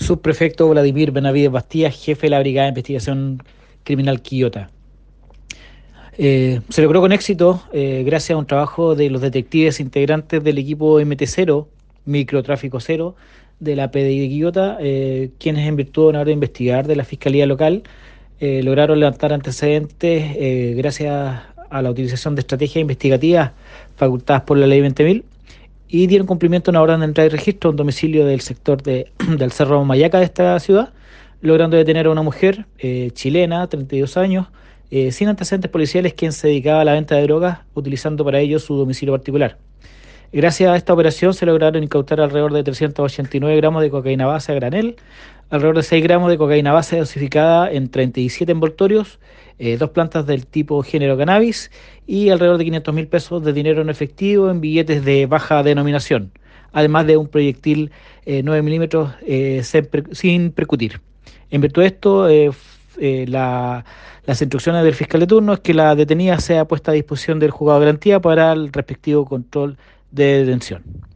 Subprefecto Vladimir Benavides Bastías, jefe de la Brigada de Investigación Criminal Quillota. Se logró con éxito gracias a un trabajo de los detectives integrantes del equipo MT0, Microtráfico Cero, de la PDI de Quillota, quienes en virtud de una orden de investigar de la Fiscalía Local lograron levantar antecedentes gracias a la utilización de estrategias investigativas facultadas por la Ley 20.000 y dieron cumplimiento a una orden de entrada y registro a un domicilio del sector del Cerro Mayaca de esta ciudad, logrando detener a una mujer chilena, 32 años, sin antecedentes policiales, quien se dedicaba a la venta de drogas, utilizando para ello su domicilio particular. Gracias a esta operación se lograron incautar alrededor de 389 gramos de cocaína base a granel, alrededor de 6 gramos de cocaína base dosificada en 37 envoltorios, dos plantas del tipo género cannabis y alrededor de 500.000 pesos de dinero en efectivo en billetes de baja denominación, además de un proyectil 9 milímetros sin percutir. En virtud de esto, las instrucciones del fiscal de turno es que la detenida sea puesta a disposición del juzgado de garantía para el respectivo control de detención.